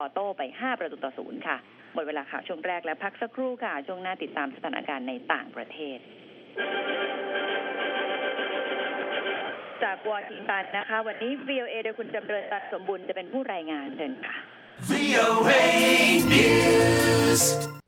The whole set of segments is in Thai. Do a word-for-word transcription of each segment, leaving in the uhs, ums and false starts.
โต้ไปห้าประตูต่อศูนย์ค่ะหมดเวลาข่าวช่วงแรกและพักสักครู่ค่ะช่วงหน้าติดตามสถานการณ์ในต่างประเทศจากวอชิงตันนะคะวันนี้ วี โอ เอ โดยคุณจำเริญตันสมบุญจะเป็นผู้รายงานเชิญค่ะ วี โอ เอ News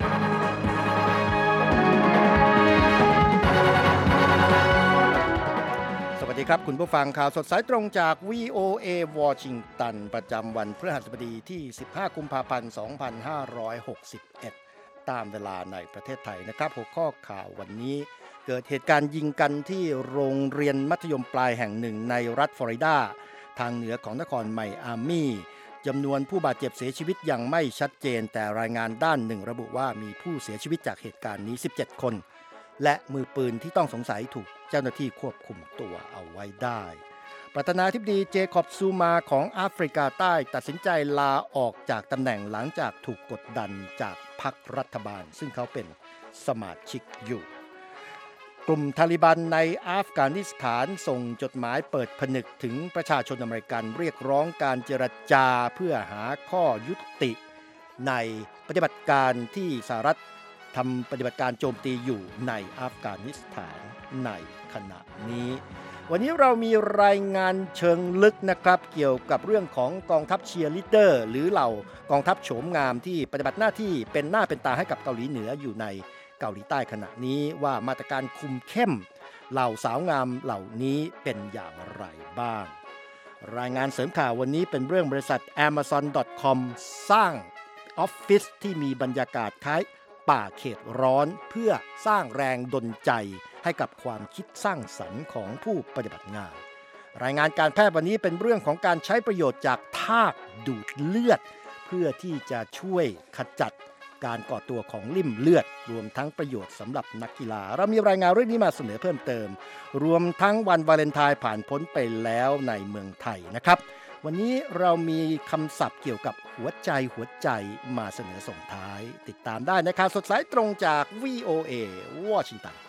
สวัสดีครับคุณผู้ฟังข่าวสดสายตรงจาก วี โอ เอ วอชิงตันประจำวันพฤหัสบดีที่สิบห้ากุมภาพันธ์สองพันห้าร้อยหกสิบเอ็ดตามเวลาในประเทศไทยนะครับหัวข้อข่าววันนี้เกิดเหตุการณ์ยิงกันที่โรงเรียนมัธยมปลายแห่งหนึ่งในรัฐฟลอริดาทางเหนือของนครไมอามี่จำนวนผู้บาดเจ็บเสียชีวิตยังไม่ชัดเจนแต่รายงานด้านหนึ่งระบุว่ามีผู้เสียชีวิตจากเหตุการณ์นี้สิบเจ็ดคนและมือปืนที่ต้องสงสัยถูกเจ้าหน้าที่ควบคุมตัวเอาไว้ได้ประธานาธิบดีเจคอบซูมาของแอฟริกาใต้ตัดสินใจลาออกจากตำแหน่งหลังจากถูกกดดันจากพรรครัฐบาลซึ่งเขาเป็นสมาชิกอยู่กลุ่มทาลิบันในอัฟกานิสถานส่งจดหมายเปิดผนึกถึงประชาชนอเมริกันเรียกร้องการเจรจาเพื่อหาข้อยุติในปฏิบัติการที่สหรัฐทำปฏิบัติการโจมตีอยู่ในอัฟกานิสถานในขณะนี้วันนี้เรามีรายงานเชิงลึกนะครับเกี่ยวกับเรื่องของกองทัพเชียร์ลีดเดอร์หรือเหล่ากองทัพโฉมงามที่ปฏิบัติหน้าที่เป็นหน้าเป็นตาให้กับเกาหลีเหนืออยู่ในเกาหลีใต้ขณะนี้ว่ามาตรการคุมเข้มเหล่าสาวงามเหล่านี้เป็นอย่างไรบ้างรายงานเสริมข่าววันนี้เป็นเรื่องบริษัท แอมะซอน ดอท คอม สร้างออฟฟิศที่มีบรรยากาศคล้ายป่าเขตร้อนเพื่อสร้างแรงดลใจให้กับความคิดสร้างสรรค์ของผู้ปฏิบัติงานรายงานการแพทย์วันนี้เป็นเรื่องของการใช้ประโยชน์จากทากดูดเลือดเพื่อที่จะช่วยขจัดการก่อตัวของลิ่มเลือดรวมทั้งประโยชน์สำหรับนักกีฬาเรามีรายงานเรื่องนี้มาเสนอเพิ่มเติมรวมทั้งวันวาเลนไทน์ผ่านพ้นไปแล้วในเมืองไทยนะครับวันนี้เรามีคำศัพท์เกี่ยวกับหัวใจหัวใจมาเสนอส่งท้ายติดตามได้นะครับสดสายตรงจาก วี โอ เอ วอชิงตัน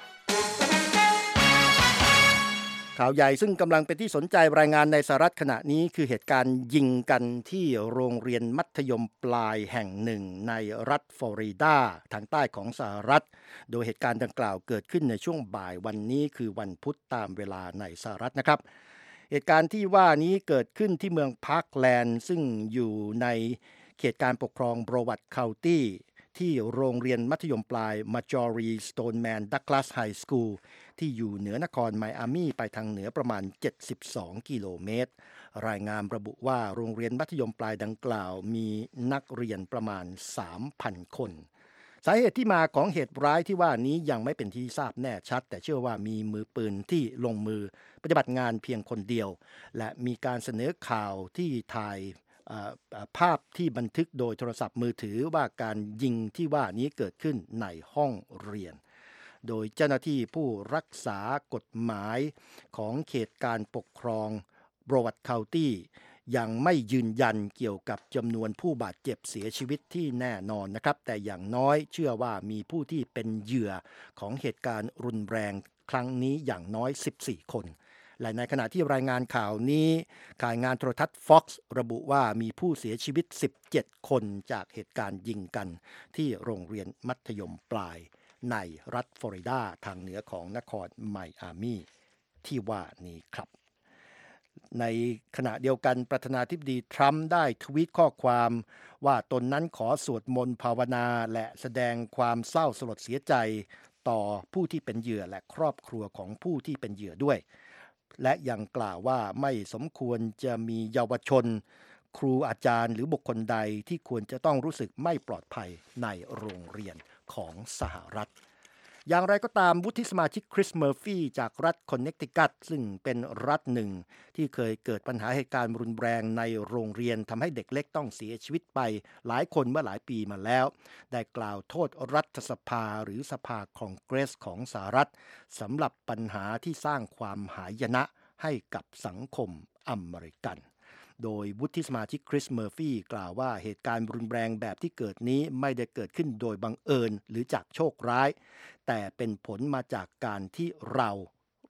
ข่าวใหญ่ซึ่งกำลังเป็นที่สนใจรายงานในสหรัฐขณะนี้คือเหตุการณ์ยิงกันที่โรงเรียนมัธยมปลายแห่งหนึ่งในรัฐฟลอริดาทางใต้ของสหรัฐโดยเหตุการณ์ดังกล่าวเกิดขึ้นในช่วงบ่ายวันนี้คือวันพุธตามเวลาในสหรัฐนะครับเหตุการณ์ที่ว่านี้เกิดขึ้นที่เมืองพาร์คแลนด์ซึ่งอยู่ในเขตการปกครองโบรวัตเคานตี้ที่โรงเรียนมัธยมปลาย Marjory Stoneman Douglas High School ที่อยู่เหนือนครไมอามี่ไปทางเหนือประมาณเจ็ดสิบสองกิโลเมตรรายงานระบุว่าโรงเรียนมัธยมปลายดังกล่าวมีนักเรียนประมาณ สามพัน คนสาเหตุที่มาของเหตุร้ายที่ว่านี้ยังไม่เป็นที่ทราบแน่ชัดแต่เชื่อว่ามีมือปืนที่ลงมือปฏิบัติงานเพียงคนเดียวและมีการเสนอข่าวที่ถ่ายภาพที่บันทึกโดยโทรศัพท์มือถือว่าการยิงที่ว่านี้เกิดขึ้นในห้องเรียนโดยเจ้าหน้าที่ผู้รักษากฎหมายของเขตการปกครองโบรวัตเคานตี้ยังไม่ยืนยันเกี่ยวกับจำนวนผู้บาดเจ็บเสียชีวิตที่แน่นอนนะครับแต่อย่างน้อยเชื่อว่ามีผู้ที่เป็นเหยื่อของเหตุการณ์รุนแรงครั้งนี้อย่างน้อยสิบสี่คนและในขณะที่รายงานข่าวนี้รายงานโทรทัศน์ Fox ระบุว่ามีผู้เสียชีวิตสิบเจ็ดคนจากเหตุการณ์ยิงกันที่โรงเรียนมัธยมปลายในรัฐฟลอริดาทางเหนือของนครไมอามี่ที่ว่านี้ครับในขณะเดียวกันประธานาธิบดีทรัมป์ได้ทวีตข้อความว่าตนนั้นขอสวดมนต์ภาวนาและแสดงความเศร้าสลดเสียใจต่อผู้ที่เป็นเหยื่อและครอบครัวของผู้ที่เป็นเหยื่อด้วยและยังกล่าวว่าไม่สมควรจะมีเยาวชนครูอาจารย์หรือบุคคลใดที่ควรจะต้องรู้สึกไม่ปลอดภัยในโรงเรียนของสหรัฐอย่างไรก็ตามวุฒิสมาชิกคริสเมอร์ฟี่จากรัฐคอนเนคติคัตซึ่งเป็นรัฐหนึ่งที่เคยเกิดปัญหาเหตุการณ์รุนแรงในโรงเรียนทำให้เด็กเล็กต้องเสียชีวิตไปหลายคนเมื่อหลายปีมาแล้วได้กล่าวโทษรัฐสภาหรือสภาคองเกรสของสหรัฐสำหรับปัญหาที่สร้างความหายนะให้กับสังคมอเมริกันโดยวุฒิสมาชิกคริสเมอร์ฟี่กล่าวว่าเหตุการณ์รุนแรงแบบที่เกิดนี้ไม่ได้เกิดขึ้นโดยบังเอิญหรือจากโชคร้ายแต่เป็นผลมาจากการที่เรา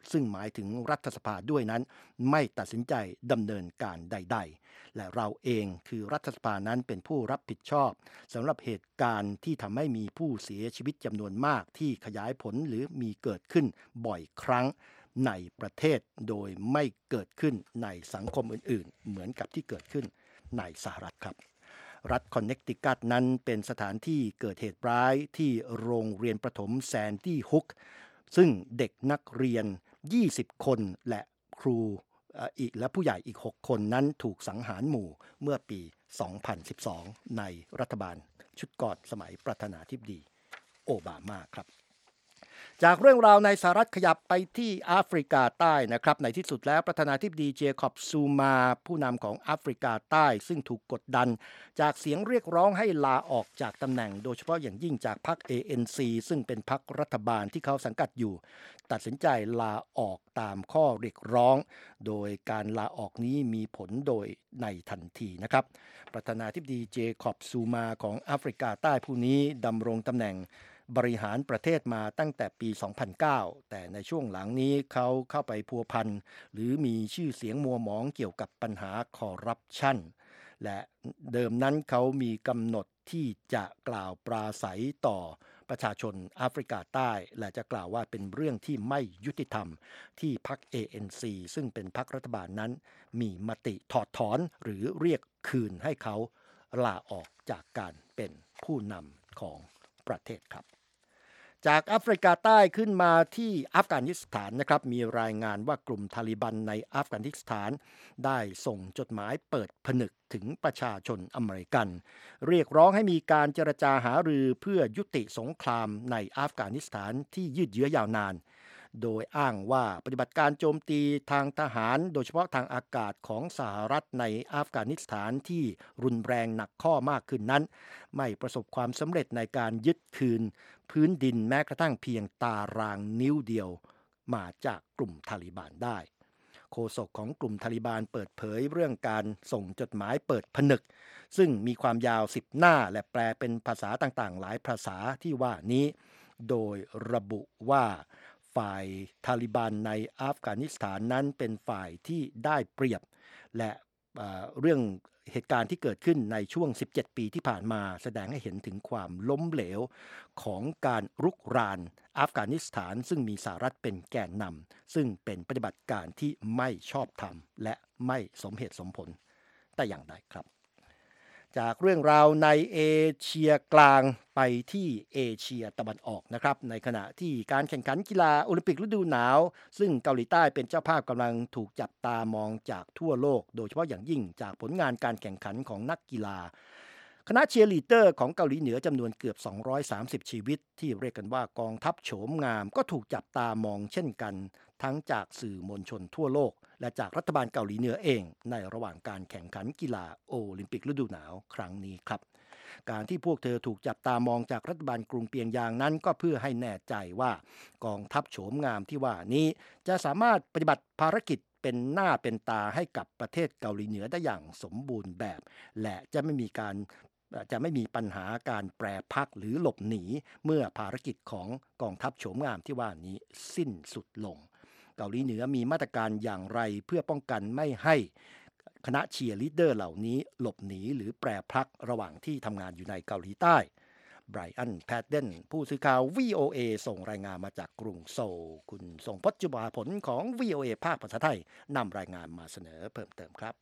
ซึ่งหมายถึงรัฐสภาด้วยนั้นไม่ตัดสินใจดำเนินการใดๆและเราเองคือรัฐสภานั้นเป็นผู้รับผิดชอบสำหรับเหตุการณ์ที่ทำให้มีผู้เสียชีวิตจำนวนมากที่ขยายผลหรือมีเกิดขึ้นบ่อยครั้งในประเทศโดยไม่เกิดขึ้นในสังคมอื่นๆเหมือนกับที่เกิดขึ้นในสหรัฐครับรัฐคอนเนคติคัตนั้นเป็นสถานที่เกิดเหตุร้ายที่โรงเรียนประถมแซนดี้ฮุกซึ่งเด็กนักเรียนยี่สิบคนและครูอีกและผู้ใหญ่อีกหกคนนั้นถูกสังหารหมู่เมื่อปีสองพันสิบสองในรัฐบาลชุดก่อนสมัยประธานาธิบดีโอบามาครับจากเรื่องราวในสหรัฐขยับไปที่แอฟริกาใต้นะครับในที่สุดแล้วประธานาธิบดีเจคอบซูมาผู้นำของแอฟริกาใต้ซึ่งถูกกดดันจากเสียงเรียกร้องให้ลาออกจากตำแหน่งโดยเฉพาะอย่างยิ่งจากพรรค เอ เอ็น ซี ซึ่งเป็นพรรครัฐบาลที่เขาสังกัดอยู่ตัดสินใจลาออกตามข้อเรียกร้องโดยการลาออกนี้มีผลโดยในทันทีนะครับประธานาธิบดีเจคอบซูมาของแอฟริกาใต้ผู้นี้ดำรงตำแหน่งบริหารประเทศมาตั้งแต่ปีสองพันเก้าแต่ในช่วงหลังนี้เขาเข้าไปพัวพันหรือมีชื่อเสียงมัวหมองเกี่ยวกับปัญหาคอร์รัปชันและเดิมนั้นเขามีกำหนดที่จะกล่าวปราศัยต่อประชาชนแอฟริกาใต้และจะกล่าวว่าเป็นเรื่องที่ไม่ยุติธรรมที่พรรค เอ เอ็น ซี ซึ่งเป็นพรรครัฐบาลนั้นมีมติถอดถอนหรือเรียกคืนให้เขาลาออกจากการเป็นผู้นำของประเทศครับจากแอฟริกาใต้ขึ้นมาที่อัฟกานิสถานนะครับมีรายงานว่ากลุ่มทาลิบันในอัฟกานิสถานได้ส่งจดหมายเปิดผนึกถึงประชาชนอเมริกันเรียกร้องให้มีการเจรจาหารือเพื่อยุติสงครามในอัฟกานิสถานที่ยืดเยื้อยาวนานโดยอ้างว่าปฏิบัติการโจมตีทางทหารโดยเฉพาะทางอากาศของสหรัฐในอัฟกานิสถานที่รุนแรงหนักข้อมากขึ้นนั้นไม่ประสบความสำเร็จในการยึดคืนพื้นดินแม้กระทั่งเพียงตารางนิ้วเดียวมาจากกลุ่มทาลิบันได้โฆษกของกลุ่มทาลิบันเปิดเผยเรื่องการส่งจดหมายเปิดผนึกซึ่งมีความยาวสิบหน้าและแปลเป็นภาษาต่างๆหลายภาษาที่ว่านี้โดยระบุว่าฝ่ายทาลิบันในอัฟกานิสถานนั้นเป็นฝ่ายที่ได้เปรียบและเรื่องเหตุการณ์ที่เกิดขึ้นในช่วงสิบเจ็ดปีที่ผ่านมาแสดงให้เห็นถึงความล้มเหลวของการรุกรานอัฟกานิสถานซึ่งมีสหรัฐเป็นแกนนำซึ่งเป็นปฏิบัติการที่ไม่ชอบธรรมและไม่สมเหตุสมผลแต่อย่างใดครับจากเรื่องราวในเอเชียกลางไปที่เอเชียตะวันออกนะครับในขณะที่การแข่งขันกีฬาโอลิมปิกฤดูหนาวซึ่งเกาหลีใต้เป็นเจ้าภาพกำลังถูกจับตามองจากทั่วโลกโดยเฉพาะอย่างยิ่งจากผลงานการแข่งขันของนักกีฬาคณะเชียร์ลีดเดอร์ของเกาหลีเหนือจำนวนเกือบสองร้อยสามสิบชีวิตที่เรียกกันว่ากองทัพโฉมงามก็ถูกจับตามองเช่นกันทั้งจากสื่อมวลชนทั่วโลกและจากรัฐบาลเกาหลีเหนือเองในระหว่างการแข่งขันกีฬาโอลิมปิกฤดูหนาวครั้งนี้ครับการที่พวกเธอถูกจับตามองจากรัฐบาลกรุงเปียงยางนั้นก็เพื่อให้แน่ใจว่ากองทัพโฉมงามที่ว่านี้จะสามารถปฏิบัติภารกิจเป็นหน้าเป็นตาให้กับประเทศเกาหลีเหนือได้อย่างสมบูรณ์แบบและจะไม่มีการจะไม่มีปัญหาการแปรพักหรือหลบหนีเมื่อภารกิจของกองทัพโฉมงามที่ว่านี้สิ้นสุดลงเกาหลีเหนือมีมาตรการอย่างไรเพื่อป้องกันไม่ให้คณะเชียร์ลีดเดอร์เหล่านี้หลบหนีหรือแปรพักระหว่างที่ทำงานอยู่ในเกาหลีใต้ไบรอันแพดเดนผู้สื่อข่าว วี โอ เอ ส่งรายงานมาจากกรุงโซลคุณทรงพจน์จุฬาผลของ วี โอ เอ ภาคภาษาไทยนำรายงานมาเสนอเพิ่มเติมครับ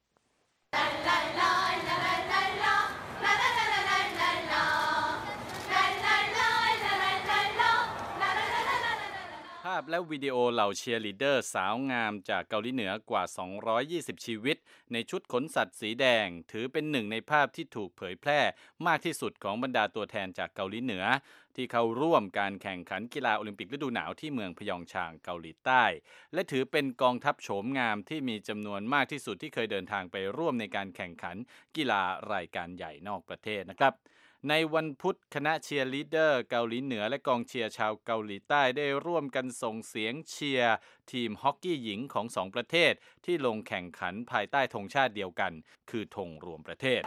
ภาพและวิดีโอเหล่าเชียร์ลีดเดอร์สาวงามจากเกาหลีเหนือกว่าสองร้อยยี่สิบชีวิตในชุดขนสัตว์สีแดงถือเป็นหนึ่งในภาพที่ถูกเผยแพร่มากที่สุดของบรรดาตัวแทนจากเกาหลีเหนือที่เข้าร่วมการแข่งขันกีฬาโอลิมปิกฤดูหนาวที่เมืองพยองชางเกาหลีใต้และถือเป็นกองทัพโฉมงามที่มีจำนวนมากที่สุดที่เคยเดินทางไปร่วมในการแข่งขันกีฬารายการใหญ่นอกประเทศนะครับในวันพุธคณะเชียร์ลีดเดอร์เกาหลีเหนือและกองเชียร์ชาวเกาหลีใต้ได้ร่วมกันส่งเสียงเชียร์ทีมฮอกกี้หญิงของสองประเทศที่ลงแข่งขันภายใต้ธงชาติเดียวกันคือธงรวมประเทศ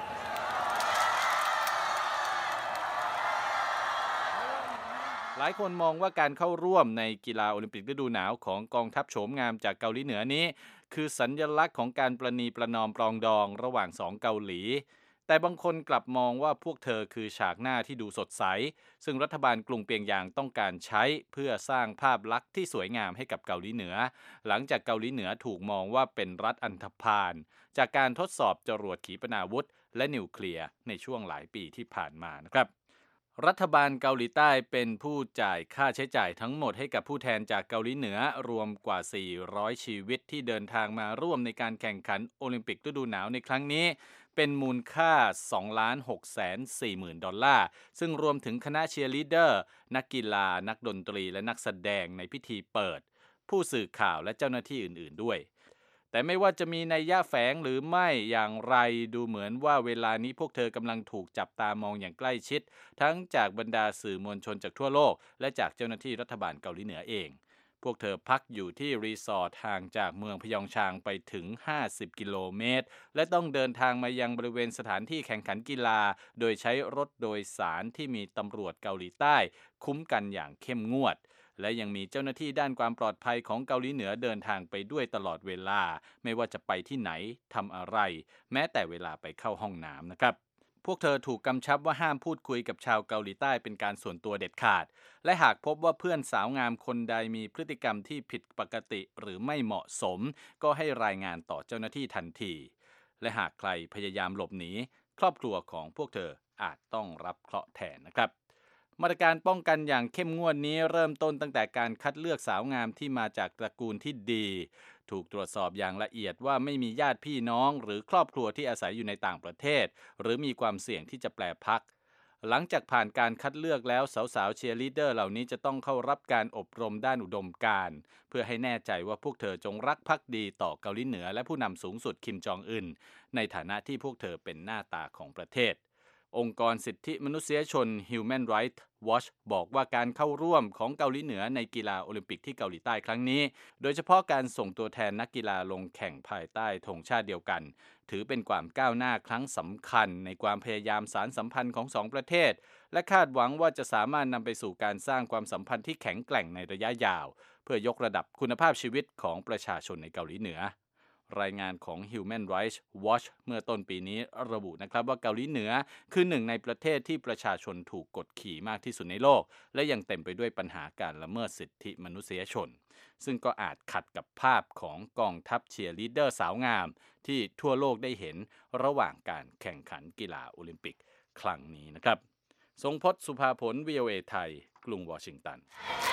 หลายคนมองว่าการเข้าร่วมในกีฬาโอลิมปิกฤดูหนาวของกองทัพโฉมงามจากเกาหลีเหนือนี้คือสัญลักษณ์ของการประนีประนอมปรองดองระหว่างสองเกาหลีแต่บางคนกลับมองว่าพวกเธอคือฉากหน้าที่ดูสดใสซึ่งรัฐบาลกรุงเปียงยางต้องการใช้เพื่อสร้างภาพลักษณ์ที่สวยงามให้กับเกาหลีเหนือหลังจากเกาหลีเหนือถูกมองว่าเป็นรัฐอันธพาลจากการทดสอบจรวดขีปนาวุธและนิวเคลียร์ในช่วงหลายปีที่ผ่านมานะครับรัฐบาลเกาหลีใต้เป็นผู้จ่ายค่าใช้จ่ายทั้งหมดให้กับผู้แทนจากเกาหลีเหนือรวมกว่า สี่ร้อย ชีวิตที่เดินทางมาร่วมในการแข่งขันโอลิมปิกฤดูหนาวในครั้งนี้เป็นมูลค่า สองล้านหกแสนสี่หมื่น ดอลลาร์ซึ่งรวมถึงคณะเชียร์ลีดเดอร์นักกีฬานักดนตรีและนักแสดงในพิธีเปิดผู้สื่อข่าวและเจ้าหน้าที่อื่นๆด้วยแต่ไม่ว่าจะมีนัยยะแฝงหรือไม่อย่างไรดูเหมือนว่าเวลานี้พวกเธอกำลังถูกจับตามองอย่างใกล้ชิดทั้งจากบรรดาสื่อมวลชนจากทั่วโลกและจากเจ้าหน้าที่รัฐบาลเกาหลีเหนือเองพวกเธอพักอยู่ที่รีสอร์ทห่างจากเมืองพยองชางไปถึงห้าสิบกิโลเมตรและต้องเดินทางมายังบริเวณสถานที่แข่งขันกีฬาโดยใช้รถโดยสารที่มีตำรวจเกาหลีใต้คุ้มกันอย่างเข้มงวดและยังมีเจ้าหน้าที่ด้านความปลอดภัยของเกาหลีเหนือเดินทางไปด้วยตลอดเวลาไม่ว่าจะไปที่ไหนทำอะไรแม้แต่เวลาไปเข้าห้องน้ำนะครับพวกเธอถูกกำชับว่าห้ามพูดคุยกับชาวเกาหลีใต้เป็นการส่วนตัวเด็ดขาดและหากพบว่าเพื่อนสาวงามคนใดมีพฤติกรรมที่ผิดปกติหรือไม่เหมาะสมก็ให้รายงานต่อเจ้าหน้าที่ทันทีและหากใครพยายามหลบหนีครอบครัวของพวกเธออาจต้องรับเคราะห์แทนนะครับมาตรการป้องกันอย่างเข้มงวดนี้เริ่มต้นตั้งแต่การคัดเลือกสาวงามที่มาจากตระกูลที่ดีถูกตรวจสอบอย่างละเอียดว่าไม่มีญาติพี่น้องหรือครอบครัวที่อาศัยอยู่ในต่างประเทศหรือมีความเสี่ยงที่จะแปรพักหลังจากผ่านการคัดเลือกแล้วสาวๆเชียร์ลีดเดอร์เหล่านี้จะต้องเข้ารับการอบรมด้านอุดมการณ์เพื่อให้แน่ใจว่าพวกเธอจงรักภักดีต่อเกาหลีเหนือและผู้นำสูงสุดคิมจองอึนในฐานะที่พวกเธอเป็นหน้าตาของประเทศองค์กรสิทธิมนุษยชน Human Rights Watch บอกว่าการเข้าร่วมของเกาหลีเหนือในกีฬาโอลิมปิกที่เกาหลีใต้ครั้งนี้โดยเฉพาะการส่งตัวแทนนักกีฬาลงแข่งภายใต้ธงชาติเดียวกันถือเป็นความก้าวหน้าครั้งสำคัญในความพยายามสานสัมพันธ์ของสองประเทศและคาดหวังว่าจะสามารถนำไปสู่การสร้างความสัมพันธ์ที่แข็งแกร่งในระยะยาวเพื่อยกระดับคุณภาพชีวิตของประชาชนในเกาหลีเหนือรายงานของ Human Rights Watch เมื่อต้นปีนี้ระบุนะครับว่าเกาหลีเหนือคือหนึ่งในประเทศที่ประชาชนถูกกดขี่มากที่สุดในโลกและยังเต็มไปด้วยปัญหาการละเมิดสิทธิมนุษยชนซึ่งก็อาจขัดกับภาพของกองทัพเชียร์ลีดเดอร์สาวงามที่ทั่วโลกได้เห็นระหว่างการแข่งขันกีฬาโอลิมปิกครั้งนี้นะครับทรงพจน์ สุภาผล วี โอ เอ ไทยกรุงวอชิงตัน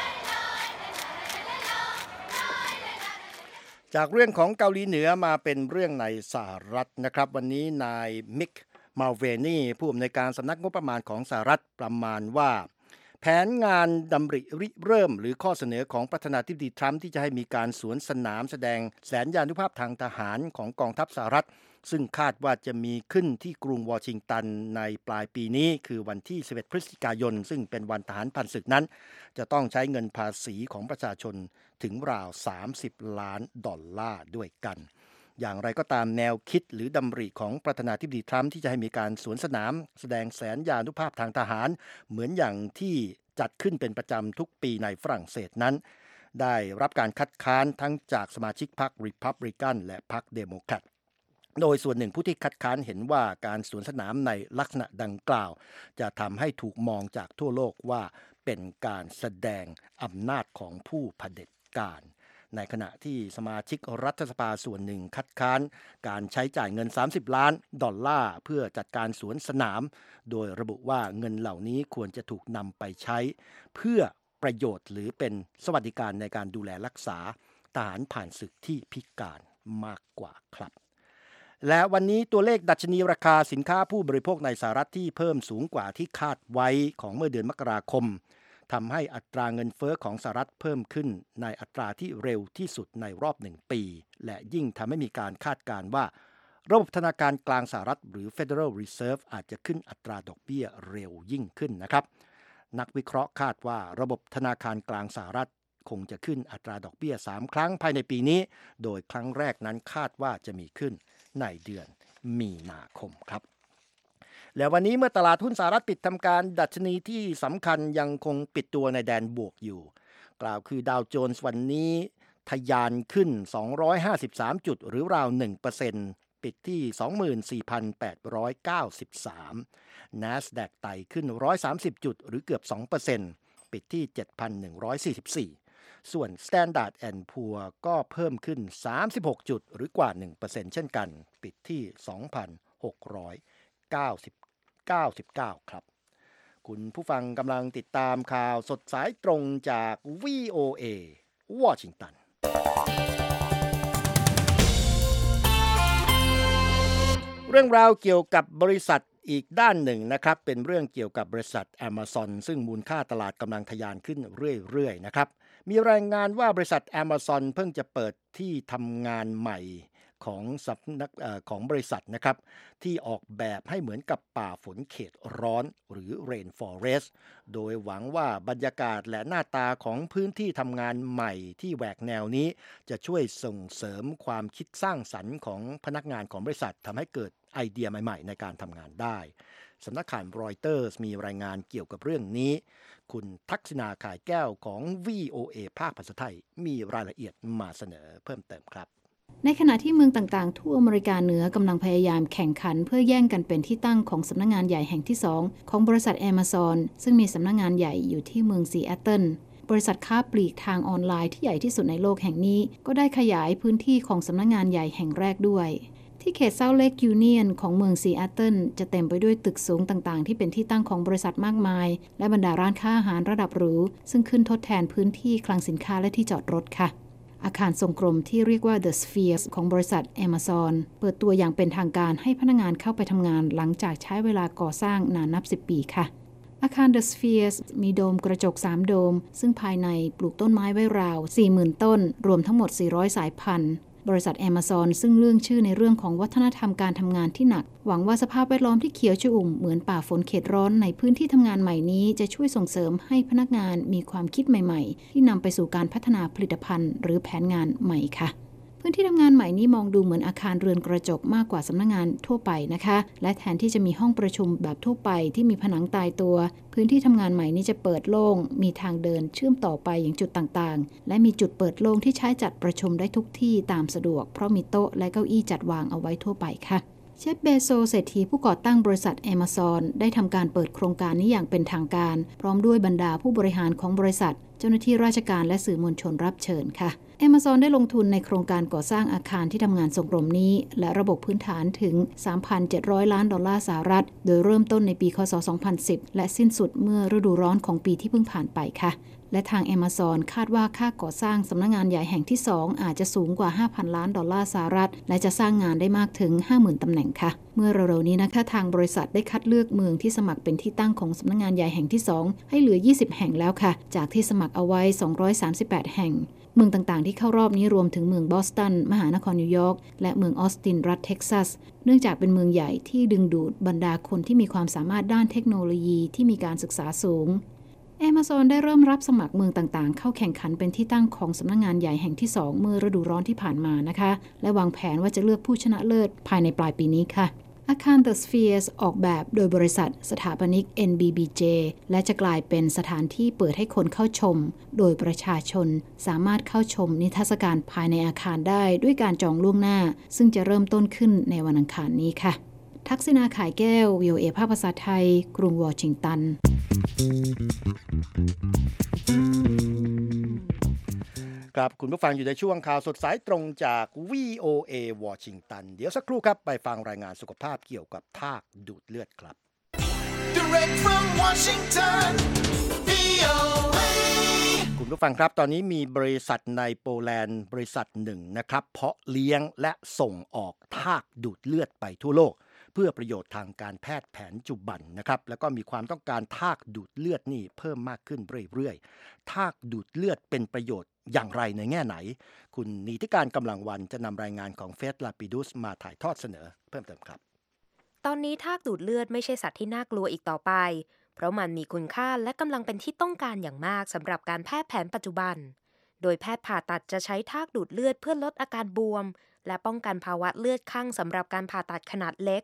จากเรื่องของเกาหลีเหนือมาเป็นเรื่องในสหรัฐนะครับวันนี้นายมิกมาเวนีผู้อำนวยการสำนักงบประมาณของสหรัฐประมาณว่าแผนงานดำริริเริ่มหรือข้อเสนอของประธานาธิบดีทรัมป์ที่จะให้มีการสวนสนามแสดงแสนยานุภาพทางทหารของกองทัพสหรัฐซึ่งคาดว่าจะมีขึ้นที่กรุงวอชิงตันในปลายปีนี้คือวันที่สิบเอ็ดพฤศจิกายนซึ่งเป็นวันทหารผ่านศึกนั้นจะต้องใช้เงินภาษีของประชาชนถึงราวสามสิบล้านดอลลาร์ด้วยกันอย่างไรก็ตามแนวคิดหรือดำริของประธานาธิบดีทรัมป์ที่จะให้มีการสวนสนามแสดงแสนยานุภาพทางทหารเหมือนอย่างที่จัดขึ้นเป็นประจำทุกปีในฝรั่งเศสนั้นได้รับการคัดค้านทั้งจากสมาชิกพรรครีพับลิกันและพรรคเดโมแครตโดยส่วนหนึ่งผู้ที่คัดค้านเห็นว่าการสวนสนามในลักษณะดังกล่าวจะทำให้ถูกมองจากทั่วโลกว่าเป็นการแสดงอำนาจของผู้เผด็จการในขณะที่สมาชิกรัฐสภาส่วนหนึ่งคัดค้านการใช้จ่ายเงินสามสิบล้านดอลลาร์เพื่อจัดการสวนสนามโดยระบุว่าเงินเหล่านี้ควรจะถูกนำไปใช้เพื่อประโยชน์หรือเป็นสวัสดิการในการดูแลรักษาทหารผ่านศึกที่พิการมากกว่าครับและวันนี้ตัวเลขดัชนีราคาสินค้าผู้บริโภคในสหรัฐที่เพิ่มสูงกว่าที่คาดไว้ของเมื่อเดือนมกราคมทำให้อัตราเงินเฟ้อของสหรัฐเพิ่มขึ้นในอัตราที่เร็วที่สุดในรอบหนึ่งปีและยิ่งทำให้มีการคาดการณ์ว่าระบบธนาคารกลางสหรัฐหรือ Federal Reserve อาจจะขึ้นอัตราดอกเบี้ยเร็วยิ่งขึ้นนะครับนักวิเคราะห์คาดว่าระบบธนาคารกลางสหรัฐคงจะขึ้นอัตราดอกเบี้ยสามครั้งภายในปีนี้โดยครั้งแรกนั้นคาดว่าจะมีขึ้นในเดือนมีนาคมครับและวันนี้เมื่อตลาดหุ้นสหรัฐปิดทำการดัชนีที่สำคัญยังคงปิดตัวในแดนบวกอยู่กล่าวคือดาวโจนส์วันนี้ทะยานขึ้นสองร้อยห้าสิบสามจุดหรือราว หนึ่งเปอร์เซ็นต์ ปิดที่ สองหมื่นสี่พันแปดร้อยเก้าสิบสาม NASDAQ ไต่ขึ้นหนึ่งร้อยสามสิบจุดหรือเกือบ สองเปอร์เซ็นต์ ปิดที่ เจ็ดพันหนึ่งร้อยสี่สิบสี่ ส่วน Standard แอนด์ พูอร์ ก็เพิ่มขึ้นสามสิบหกจุดหรือกว่า หนึ่งเปอร์เซ็นต์ เช่นกันปิดที่ สองพันหกร้อยเก้าสิบเก้า ครับคุณผู้ฟังกำลังติดตามข่าวสดสายตรงจาก วี โอ เอ วอชิงตันเรื่องราวเกี่ยวกับบริษัทอีกด้านหนึ่งนะครับเป็นเรื่องเกี่ยวกับบริษัท Amazon ซึ่งมูลค่าตลาดกำลังทะยานขึ้นเรื่อยๆนะครับมีรายงานว่าบริษัท Amazon เพิ่งจะเปิดที่ทำงานใหม่ของสำนักเอ่อของบริษัทนะครับที่ออกแบบให้เหมือนกับป่าฝนเขตร้อนหรือ Rainforest โดยหวังว่าบรรยากาศและหน้าตาของพื้นที่ทำงานใหม่ที่แหวกแนวนี้จะช่วยส่งเสริมความคิดสร้างสรรค์ของพนักงานของบริษัททำให้เกิดไอเดียใหม่ๆในการทำงานได้สำนักข่าวรอยเตอร์สมีรายงานเกี่ยวกับเรื่องนี้คุณทักษิณาข่ายแก้วของ วี โอ เอ ภาคภาษาไทยมีรายละเอียดมาเสนอเพิ่มเติมครับในขณะที่เมืองต่างๆทั่วอเมริกาเหนือกำลังพยายามแข่งขันเพื่อแย่งกันเป็นที่ตั้งของสำนักงานใหญ่แห่งที่สองของบริษัท Amazon ซึ่งมีสำนักงานใหญ่อยู่ที่เมืองซีแอตเทิลบริษัทค้าปลีกทางออนไลน์ที่ใหญ่ที่สุดในโลกแห่งนี้ก็ได้ขยายพื้นที่ของสำนักงานใหญ่แห่งแรกด้วยที่เขตเซาท์เลคยูเนียนของเมืองซีแอตเทิลจะเต็มไปด้วยตึกสูงต่างๆที่เป็นที่ตั้งของบริษัทมากมายและบรรดาร้านค้าอาหารระดับหรูซึ่งขึ้นทดแทนพื้นที่คลังสินค้าและที่จอดรถค่ะอาคารทรงกลมที่เรียกว่า The Sphere ของบริษัท Amazon เปิดตัวอย่างเป็นทางการให้พนักงานเข้าไปทำงานหลังจากใช้เวลาก่อสร้างนานนับสิบปีค่ะอาคาร The Sphere มีโดมกระจกสามโดมซึ่งภายในปลูกต้นไม้ไว้ราว สี่หมื่น ต้นรวมทั้งหมดสี่ร้อยสายพันธุ์บริษัท Amazon ซึ่งเรื่องชื่อในเรื่องของวัฒนธรรมการทำงานที่หนักหวังว่าสภาพแวดล้อมที่เขียวชอุ่มเหมือนป่าฝนเขตร้อนในพื้นที่ทำงานใหม่นี้จะช่วยส่งเสริมให้พนักงานมีความคิดใหม่ๆที่นำไปสู่การพัฒนาผลิตภัณฑ์หรือแผนงานใหม่ค่ะพื้นที่ทำงานใหม่นี้มองดูเหมือนอาคารเรือนกระจกมากกว่าสำนักงานทั่วไปนะคะและแทนที่จะมีห้องประชุมแบบทั่วไปที่มีผนังตายตัวพื้นที่ทำงานใหม่นี้จะเปิดโล่งมีทางเดินเชื่อมต่อไปอย่างจุดต่างๆและมีจุดเปิดโล่งที่ใช้จัดประชุมได้ทุกที่ตามสะดวกเพราะมีโต๊ะและเก้าอี้จัดวางเอาไว้ทั่วไปค่ะเชฟเบโซเศรษฐีผู้ก่อตั้งบริษัท Amazon ได้ทำการเปิดโครงการนี้อย่างเป็นทางการพร้อมด้วยบรรดาผู้บริหารของบริษัทเจ้าหน้าที่ราชการและสื่อมวลชนรับเชิญค่ะ Amazon ได้ลงทุนในโครงการก่อสร้างอาคารที่ทำงานทรงกลมนี้และระบบพื้นฐานถึง สามพันเจ็ดร้อย ล้านดอลลาร์สหรัฐโดยเริ่มต้นในปีค.ศ. สองพันสิบและสิ้นสุดเมื่อฤดูร้อนของปีที่เพิ่งผ่านไปค่ะและทาง Amazon คาดว่าค่าก่อสร้างสำนักงานใหญ่แห่งที่สองอาจจะสูงกว่า ห้าพัน ล้านดอลลาร์สหรัฐและจะสร้างงานได้มากถึง ห้าหมื่น ตำแหน่งค่ะเมื่อเร็วๆนี้นะคะทางบริษัทได้คัดเลือกเมืองที่สมัครเป็นที่ตั้งของสำนักงานใหญ่แห่งที่สองให้เหลือยี่สิบแห่งแล้วค่ะจากที่สมัครเอาไว้สองร้อยสามสิบแปดแห่งเมืองต่างๆที่เข้ารอบนี้รวมถึงเมืองบอสตันมหานครนิวยอร์กและเมืองออสตินรัฐเท็กซัสเนื่องจากเป็นเมืองใหญ่ที่ดึงดูดบรรดาคนที่มีความสามารถด้านเทคโนโลยีที่มีการศึกษาสูงAmazon ได้เริ่มรับสมัครเมืองต่างๆเข้าแข่งขันเป็นที่ตั้งของสำนักงานใหญ่แห่งที่สองเมื่อฤดูร้อนที่ผ่านมานะคะและวางแผนว่าจะเลือกผู้ชนะเลิศภายในปลายปีนี้ค่ะอาคาร The Sphere ออกแบบโดยบริษัทสถาปนิก เอ็น บี บี เจ และจะกลายเป็นสถานที่เปิดให้คนเข้าชมโดยประชาชนสามารถเข้าชมนิทรรศการภายในอาคารได้ด้วยการจองล่วงหน้าซึ่งจะเริ่มต้นขึ้นในวันอังคารนี้ค่ะทักษิณาข่ายแก้ว วี โอ เอ ภาคภาษาไทยกรุงวอชิงตันครับคุณผู้ฟังอยู่ในช่วงข่าวสดสายตรงจาก วี โอ เอ วอชิงตันเดี๋ยวสักครู่ครับไปฟังรายงานสุขภาพเกี่ยวกับทากดูดเลือดครับ Direct from Washington วี โอ เอ คุณผู้ฟังครับตอนนี้มีบริษัทในโปแลนด์บริษัทหนึ่งนะครับเพาะเลี้ยงและส่งออกทากดูดเลือดไปทั่วโลกเพื่อประโยชน์ทางการแพทย์แผนปัจจุบันนะครับแล้วก็มีความต้องการทากดูดเลือดนี่เพิ่มมากขึ้นเรื่อยๆทากดูดเลือดเป็นประโยชน์อย่างไรในแง่ไหนคุณนิติการกำลังวันจะนำรายงานของเฟสลาปิดุสมาถ่ายทอดเสนอเพิ่มเติมครับตอนนี้ทากดูดเลือดไม่ใช่สัตว์ที่น่ากลัวอีกต่อไปเพราะมันมีคุณค่าและกำลังเป็นที่ต้องการอย่างมากสำหรับการแพทย์แผนปัจจุบันโดยแพทย์ผ่าตัดจะใช้ทากดูดเลือดเพื่อลดอาการบวมและป้องกันภาวะเลือดคั่งสำหรับการผ่าตัดขนาดเล็ก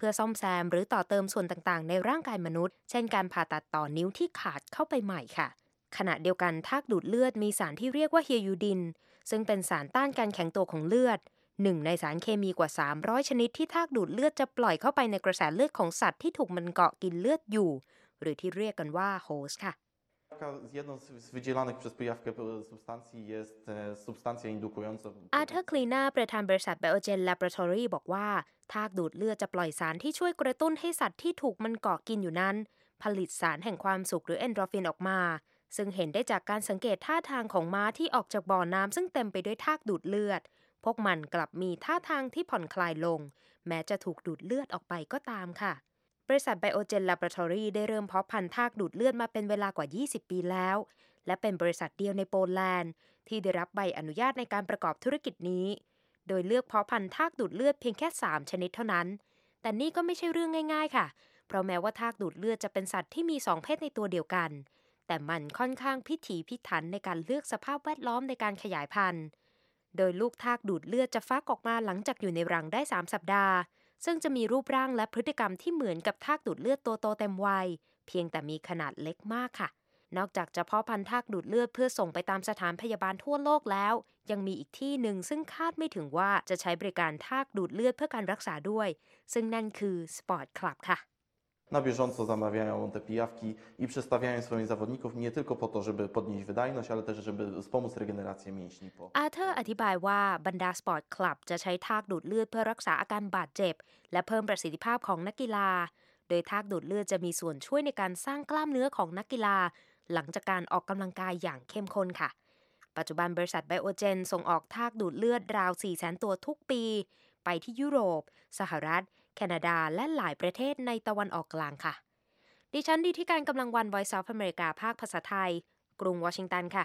พื่อซ่อมแซมหรือต่อเติมส่วนต่างๆในร่างกายมนุษย์เช่นการผ่าตัดต่อนิ้วที่ขาดเข้าไปใหม่ค่ะขณะเดียวกันทากดูดเลือดมีสารที่เรียกว่าเฮียยูดินซึ่งเป็นสารต้านการแข็งตัวของเลือดหนึ่งในสารเคมีกว่าสามร้อยชนิดที่ทากดูดเลือดจะปล่อยเข้าไปในกระแสเลือดของสัตว์ที่ถูกมันเกาะกินเลือดอยู่หรือที่เรียกกันว่าโฮสต์ค่ะ Jedną z wydzielanych przez pijawkę substancji jest substancja indukująca อาร์เธอร์คลีนาประธานบริษัท Biogen Laboratory บอกว่าทากดูดเลือดจะปล่อยสารที่ช่วยกระตุ้นให้สัตว์ที่ถูกมันเกาะกินอยู่นั้นผลิตสารแห่งความสุขหรือเอนโดรฟินออกมาซึ่งเห็นได้จากการสังเกตท่าทางของม้าที่ออกจากบ่อน้ำซึ่งเต็มไปด้วยทากดูดเลือดพวกมันกลับมีท่าทางที่ผ่อนคลายลงแม้จะถูกดูดเลือดออกไปก็ตามค่ะบริษัท Biogen Laboratory ได้เริ่มเพาะพันธุ์ทากดูดเลือดมาเป็นเวลากว่ายี่สิบปีแล้วและเป็นบริษัทเดียวในโปแลนด์ที่ได้รับใบอนุญาตในการประกอบธุรกิจนี้โดยเลือกเพาะพันธุ์ทากดูดเลือดเพียงแค่สามชนิดเท่านั้นแต่นี่ก็ไม่ใช่เรื่องง่ายๆค่ะเพราะแม้ว่าทากดูดเลือดจะเป็นสัตว์ที่มีสองเพศในตัวเดียวกันแต่มันค่อนข้างพิถีพิถันในการเลือกสภาพแวดล้อมในการขยายพันธุ์โดยลูกทากดูดเลือดจะฟักออกมาหลังจากอยู่ในรังได้สามสัปดาห์ซึ่งจะมีรูปร่างและพฤติกรรมที่เหมือนกับทากดูดเลือดตัวโตเต็มวัยเพียงแต่มีขนาดเล็กมากค่ะนอกจากจะเพาะพันธุ์ทากดูดเลือดเพื่อส่งไปตามสถานพยาบาลทั่วโลกแล้วยังมีอีกที่หนึ่งซึ่งคาดไม่ถึงว่าจะใช้บริการทากดูดเลือดเพื่อการรักษาด้วยซึ่งนั่นคือ Sport Club ค่ะ Na bieżąco zamawiają te pijawki i przestawiają swoich zawodników nie tylko po to, żeby podnieść wydajność, ale też żeby wspomóc regenerację mięśni. อาร์เธอร์อธิบายว่าบรรดาสปอร์ตคลับจะใช้ทากดูดเลือดเพื่อรักษาอาการบาดเจ็บและเพิ่มประสิทธิภาพของนักกีฬาโดยทากดูดเลือดจะมีส่วนช่วยในการสร้างกล้ามเนื้อของนักกีฬาหลังจากการออกกำลังกายอย่างเข้มข้นค่ะปัจจุบันบริษัท Biogen ส่งออกทากดูดเลือดราว สี่แสน ตัวทุกปีไปที่ยุโรปสหรัฐแคนาดาและหลายประเทศในตะวันออกกลางค่ะดิฉันดีที่การกำลังวัน Voice of America ภาคภาษาไทยกรุงวอชิงตันค่ะ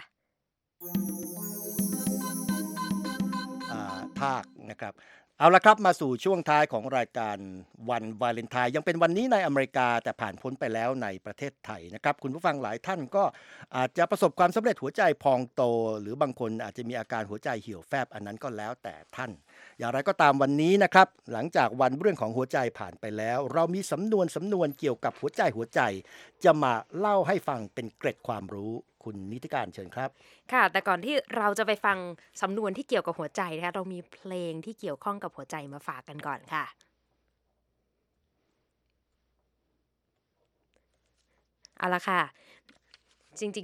ภาคนะครับเอาละครับมาสู่ช่วงท้ายของรายการวันวาเลนไทน์ยังเป็นวันนี้ในอเมริกาแต่ผ่านพ้นไปแล้วในประเทศไทยนะครับคุณผู้ฟังหลายท่านก็อาจจะประสบความสำเร็จหัวใจพองโตหรือบางคนอาจจะมีอาการหัวใจเหี่ยวแฟบอันนั้นก็แล้วแต่ท่านอย่างไรก็ตามวันนี้นะครับหลังจากวันเรื่องของหัวใจผ่านไปแล้วเรามีสำนวนสำนวนเกี่ยวกับหัวใจหัวใจจะมาเล่าให้ฟังเป็นเกร็ดความรู้คุณนิติการเชิญครับค่ะแต่ก่อนที่เราจะไปฟังสำนวนที่เกี่ยวกับหัวใจนะคะเรามีเพลงที่เกี่ยวข้องกับหัวใจมาฝากกันก่อนค่ะเอาละค่ะจริง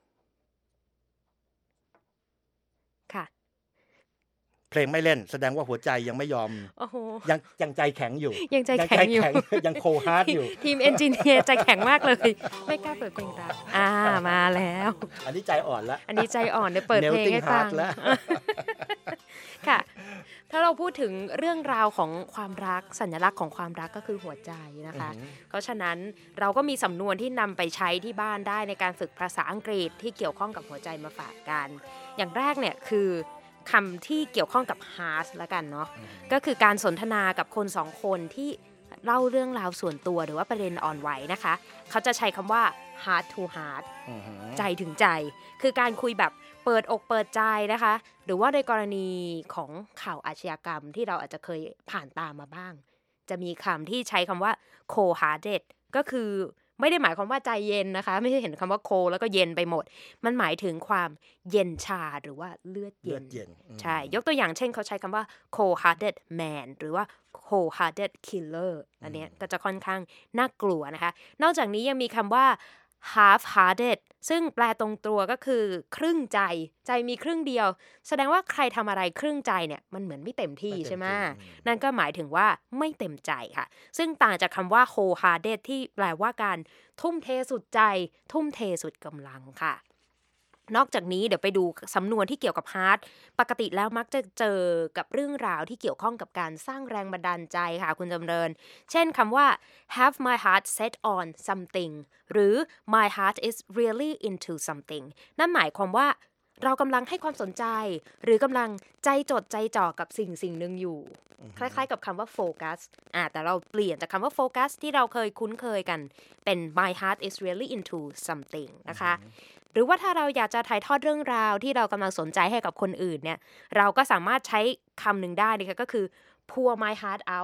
ๆค่ะเพลงไม่เล่นแสดงว่าหัวใจยังไม่ยอมยังยังใจแข็งอยู่ยังใจแข็งอยู่ยังโคฮาร์ดอยู่ทีมเอนจิเนียร์ใจแข็งมากเลยไม่กล้าเปิดเพลงรักอ่ามาแล้วอันนี้ใจอ่อนแล้วอันนี้ใจอ่อนเดี๋ยวเปิดเพลงให้ฟังค่ะถ้าเราพูดถึงเรื่องราวของความรักสัญลักษณ์ของความรักก็คือหัวใจนะคะเพราะฉะนั้นเราก็มีสำนวนที่นำไปใช้ที่บ้านได้ในการฝึกภาษาอังกฤษที่เกี่ยวข้องกับหัวใจมาฝากกันอย่างแรกเนี่ยคือคำที่เกี่ยวข้องกับ heart ละกันเนาะก็คือการสนทนากับคนสองคนที่เล่าเรื่องราวส่วนตัวหรือว่าประเด็นอ่อนไหวนะคะเขาจะใช้คำว่า heart to heart ใจถึงใจคือการคุยแบบเปิดอกเปิดใจนะคะหรือว่าในกรณีของข่าวอาชญากรรมที่เราอาจจะเคยผ่านตามมาบ้างจะมีคำที่ใช้คำว่า cold hearted ก็คือไม่ได้หมายความว่าใจเย็นนะคะไม่ใช่เห็นคำว่าโคแล้วก็เย็นไปหมดมันหมายถึงความเย็นชาหรือว่าเลือดเย็นใช่ยกตัวอย่างเช่นเขาใช้คำว่า cold hearted man หรือว่า cold hearted killer อันนี้ก็จะค่อนข้างน่ากลัวนะคะนอกจากนี้ยังมีคำว่า half hearted ซึ่งแปลตรงตัวก็คือครึ่งใจใจมีครึ่งเดียวแสดงว่าใครทำอะไรครึ่งใจเนี่ยมันเหมือนไม่เต็มที่ใช่ไหมนั่นก็หมายถึงว่าไม่เต็มใจค่ะซึ่งต่างจากคำว่า whole hearted ที่แปลว่าการทุ่มเทสุดใจทุ่มเทสุดกำลังค่ะนอกจากนี้เดี๋ยวไปดูสำนวนที่เกี่ยวกับ heart ปกติแล้วมักจะเจอกับเรื่องราวที่เกี่ยวข้องกับการสร้างแรงบันดาลใจค่ะคุณจำเริญเช่นคำว่า have my heart set on something หรือ my heart is really into something นั่นหมายความว่าเรากำลังให้ความสนใจหรือกำลังใจจดใจจ่อกับสิ่งสิ่งหนึ่งอยู่คล้ายๆกับคำว่า focus อ่าแต่เราเปลี่ยนจากคำว่า focus ที่เราเคยคุ้นเคยกันเป็น my heart is really into something นะคะหรือว่าถ้าเราอยากจะถ่ายทอดเรื่องราวที่เรากำลังสนใจให้กับคนอื่นเนี่ยเราก็สามารถใช้คำหนึ่งได้นะคะก็คือ pour my heart out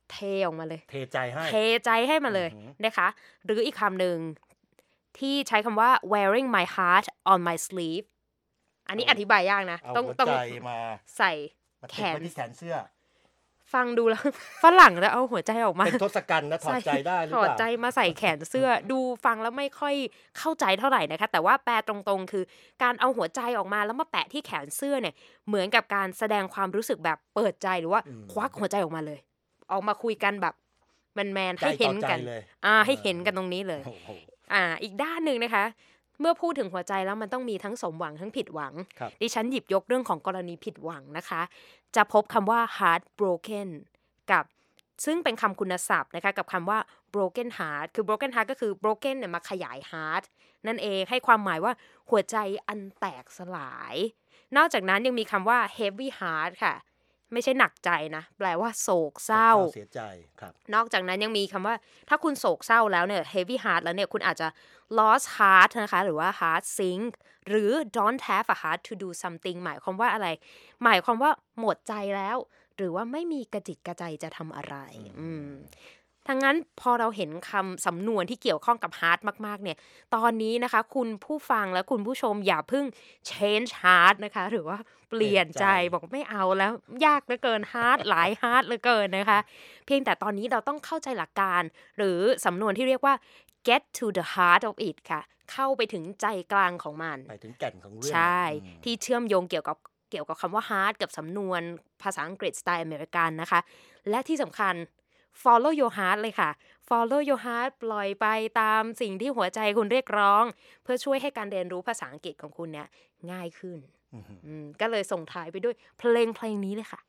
เทออกมาเลยเทใจให้เทใจให้มาเลยนะคะหรืออีกคำหนึ่งที่ใช้คำว่า wearing my heart on my sleeve อันนี้อธิบายยากนะต้องต้องใส่แขนที่แขนเสื้อฟังดูแล้วฝรั่งแล้วเอาหัวใจออกมาเป็นทศกัณฐ์นะถอดใจได้หรือเปล่าถอดใจมาใส่แขนเสื้อดูฟังแล้วไม่ค่อยเข้าใจเท่าไหร่นะคะแต่ว่าแปลตรงๆคือการเอาหัวใจออกมาแล้วมาแปะที่แขนเสื้อเนี่ยเหมือนกับการแสดงความรู้สึกแบบเปิดใจหรือว่าควักหัวใจออกมาเลยออกมาคุยกันแบบแมนๆให้เห็นกันอ่าให้เห็นกันตรงนี้เลยอ่าอีกด้านนึงนะคะเมื่อพูดถึงหัวใจแล้วมันต้องมีทั้งสมหวังทั้งผิดหวังดิฉันหยิบยกเรื่องของกรณีผิดหวังนะคะจะพบคำว่า heart broken กับซึ่งเป็นคำคุณศัพท์นะคะกับคำว่า broken heart คือ broken heart ก็คือ broken เนี่ยมาขยาย heart นั่นเองให้ความหมายว่าหัวใจอันแตกสลายนอกจากนั้นยังมีคำว่า heavy heart ค่ะไม่ใช่หนักใจนะแปลว่าโศกเศร้าเสียใจครับนอกจากนั้นยังมีคำว่าถ้าคุณโศกเศร้าแล้วเนี่ย heavy heart แล้วเนี่ยคุณอาจจะ lost heart นะคะหรือว่า heart sink หรือ don't have a heart to do something หมายความว่าอะไรหมายความว่าหมดใจแล้วหรือว่าไม่มีกระจิตกระใจจะทำอะไรอืมทั้งนั้นพอเราเห็นคำสำนวนที่เกี่ยวข้องกับ heart มากๆเนี่ยตอนนี้นะคะคุณผู้ฟังและคุณผู้ชมอย่าเพิ่ง change heart นะคะหรือว่าเปลี่ยนใจบอกไม่เอาแล้วยากเหลือเกิน heart หลาย heart เหลือเกินนะคะเพียงแต่ตอนนี้เราต้องเข้าใจหลักการหรือสำนวนที่เรียกว่า get to the heart of it ค่ะเข้าไปถึงใจกลางของมันไปถึงแก่นของเรื่องใช่ที่เชื่อมโยงเกี่ยวกับเกี่ยวกับคำว่า heart กับสำนวนภาษาอังกฤษสไตล์อเมริกันนะคะและที่สำคัญ follow your heart เลยค่ะ follow your heart ปล่อยไปตามสิ่งที่หัวใจคุณเรียกร้องเพื่อช่วยให้การเรียนรู้ภาษาอังกฤษของคุณเนี่ยง่ายขึ้นก็เลยส่งท้ายไปด้วยเพลงเพลงนี้เลยค่ะ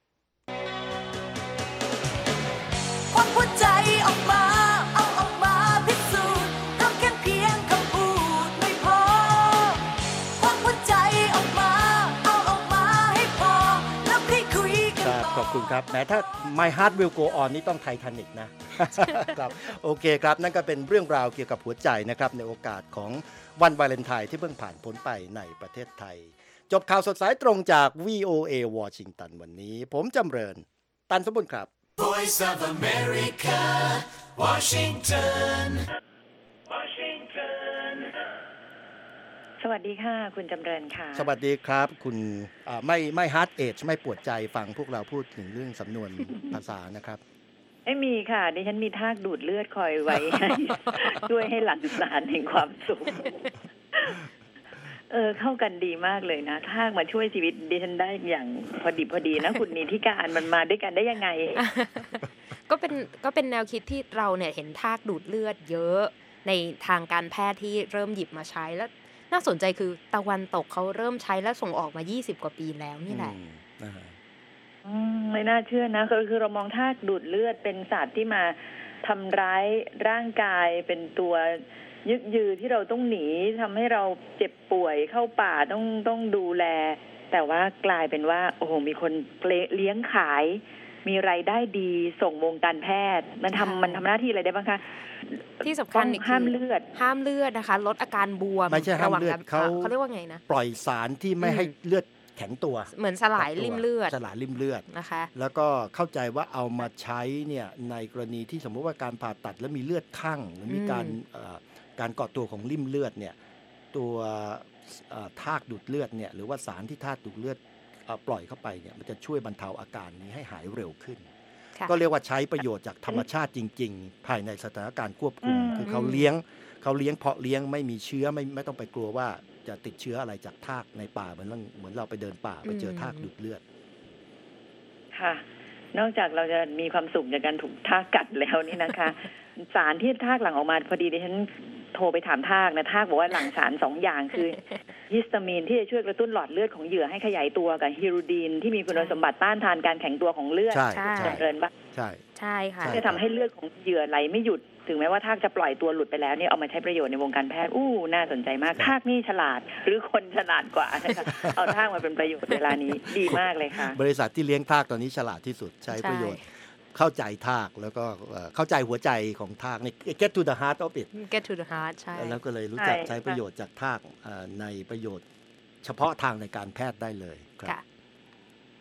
ควักหัวใจออกมาเอาออกมาพิสูจน์ทำแค่เพียงคำพูดไม่พอควักหัวใจออกมาเอาออกมาให้พอแล้วค่อยคุยกันต่อขอบคุณครับแม้ถ้า My Heart Will Go On นี่ต้องไททานิกนะครับโอเคครับนั่นก็เป็นเรื่องราวเกี่ยวกับหัวใจนะครับในโอกาสของวันวาเลนไทน์ที่เพิ่งผ่านพ้นไปในประเทศไทยจบข่าวสดสายตรงจาก วี โอ เอ Washington วันนี้ผมจำเริญตันสมบูรณ์ครับ Voice of America Washington Washington สวัสดีค่ะคุณจำเริญค่ะสวัสดีครับคุณไม่ไม่ Heart Age ไม่ปวดใจฟังพวกเราพูดถึงเรื่องสำนวนภาษานะครับไม่มีค่ะดิฉันมีทากดูดเลือดคอยไว้ช่วยให้หลั่งสารแห่งความสุขเออเข้ากันดีมากเลยนะทากมาช่วยชีวิตดิฉันได้อย่างพอดีพอดีนะคุณนีที่การมันมาด้วยกันได้ยังไงก็เป็นก็เป็นแนวคิดที่เราเนี่ยเห็นทากดูดเลือดเยอะในทางการแพทย์ที่เริ่มหยิบมาใช้แล้วน่าสนใจคือตะวันตกเขาเริ่มใช้และส่งออกมายี่สิบกว่าปีแล้วนี่แหละอืมไม่น่าเชื่อนะคือคือเรามองทากดูดเลือดเป็นสัตว์ที่มาทำร้ายร่างกายเป็นตัวยึกยือที่เราต้องหนีทำให้เราเจ็บป่วยเข้าป่าต้องต้องดูแลแต่ว่ากลายเป็นว่าโอ้โหมีคนเลี้ยงขายมีรายได้ดีส่งวงการแพทย์มันทำมันทำหน้าที่อะไรได้บ้างคะที่สำคัญห้ามเลือดห้ามเลือดนะคะลดอาการบวมไม่ใช่ห้ามเลือดเขาเขาเรียกว่าไงนะปล่อยสารที่ไม่ให้เลือดแข็งตัวเหมือนสลายริ่มเลือดสลายริ่มเลือดนะคะแล้วก็เข้าใจว่าเอามาใช้เนี่ยในกรณีที่สมมติว่าการผ่าตัดแล้วมีเลือดคั่งหรือมีการการเกาะตัวของริ่มเลือดเนี่ยตัวทากดูดเลือดเนี่ยหรือว่าสารที่ทากดูดเลือดปล่อยเข้าไปเนี่ยมันจะช่วยบรรเทาอาการนี้ให้หายเร็วขึ้นก็เรียกว่าใช้ประโยชน์จากธรรมชาติจริงๆภายในสถานการณ์ควบคุมคือเขาเลี้ยงเขาเลี้ยงเพาะเลี้ยงไม่มีเชื้อไม่ไม่ต้องไปกลัวว่าจะติดเชื้ออะไรจากทากในป่าเหมือนเหมือนเราไปเดินป่าไปเจอทากดูดเลือดค่ะนอกจากเราจะมีความสุขจากการถูกทากกัดแล้วนี่นะคะ สารที่ทากหลั่งออกมาพอดีดิฉันโทรไปถามทากนะทากบอกว่าหลั่งสารสองอย่างคือฮิสตามีนที่จะช่วยกระตุ้นหลอดเลือดของเหยื่อให้ขยายตัวกับฮิรูดีนที่มีคุณสมบัติต้านทานการแข็งตัวของเลือดจำเริญบ้างใช่ใช่ค่ะจะทำให้เลือดของเหยื่อไหลไม่หยุดถึงแม้ว่าทากจะปล่อยตัวหลุดไปแล้วเนี่ยเอามาใช้ประโยชน์ในวงการแพทย์อู้น่าสนใจมากทากนี่ฉลาดหรือคนฉลาดกว่านะคะเอาทากมาเป็นประโยชน์เวลานี้ดีมากเลยค่ะบริษัทที่เลี้ยงทากตอนนี้ฉลาดที่สุดใช้ประโยชน์เข้าใจทากแล้วก็เข้าใจหัวใจของทากนี่ get to the heart of it get to the heart ใช่แล้วก็เลยรู้จักใช้ประโยชน์จากทากในประโยชน์เฉพาะทางในการแพทย์ได้เลยครับต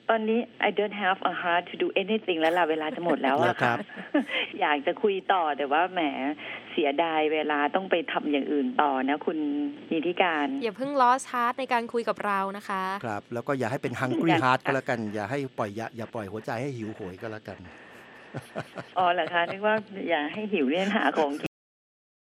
ตอนนี้ I don't have a heart to do anything แล้วล่ะเวลาจะหมดแล้วอะค่ะ อยากจะคุยต่อแต่ว่าแหมเสียดายเวลาต้องไปทำอย่างอื่นต่อนะคุณนิติการอย่าเพิ่ง lost heart ในการคุยกับเรานะคะครับแล้วก็อย่าให้เป็น hungry heart ก็แล้วกันอย่าให้ปล่อยอย่าอย่าปล่อยหัวใจให้หิวโหยก็แล้วกันอ๋อเหรอคะนึกว่าอย่าให้หิวเนี่ยหาของ